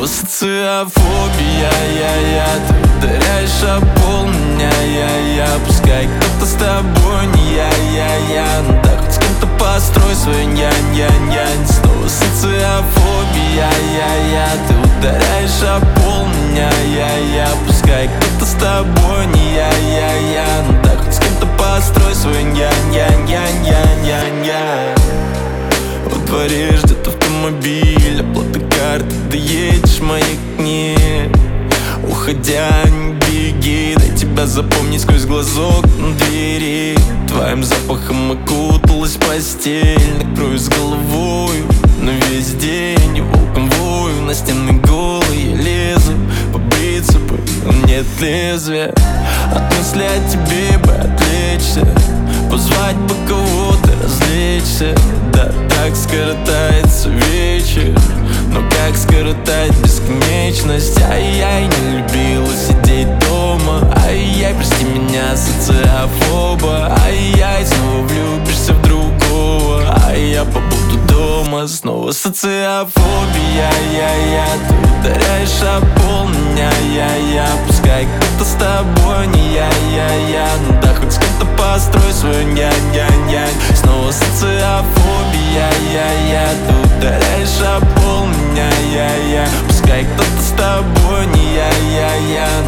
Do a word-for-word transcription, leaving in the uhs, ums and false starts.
Снова социофобия, я-я. Ты ударяешь об пол меня, я-я. Пускай кто-то с тобой не я-я-я, ну да хоть с кем-то построй свой нянь-нянь-нянь. Снова социофобия, я-я. Ты ударяешь об пол меня, я-я. Пускай кто-то с тобой не я-я-я, ну да хоть с кем-то построй свой нянь-нянь-нянь-нянь-нянь. Во дворе ждет автомобиль, оплата карты, доедешь моих дней. Уходя, не беги, дай тебя запомнить сквозь глазок на двери. Твоим запахом окуталась постель, накрою с головой на весь день. И волком вою, на стены голые лезу, побриться бы, но нет лезвия. От мысли о тебе бы отвлечься, позвать бы кого-то развлечься. Да так скоротается вечер, но как скоротать бесконечность? Ай-яй, не любила сидеть дома. Ай-яй, прости меня, социофоба. Ай-яй, снова влюбишься в другого. Ай, я побуду дома. Снова социофобия, я-я. Ты ударяешь об пол меня, я-я. Пускай кто-то с тобой не я-я-я, ну да хоть с кем-то построй свою нянь-нянь-нянь. Снова социофобия, я-я. Ты ударяешь об пол меня, я-я. Пускай кто-то с тобой не я-я-я,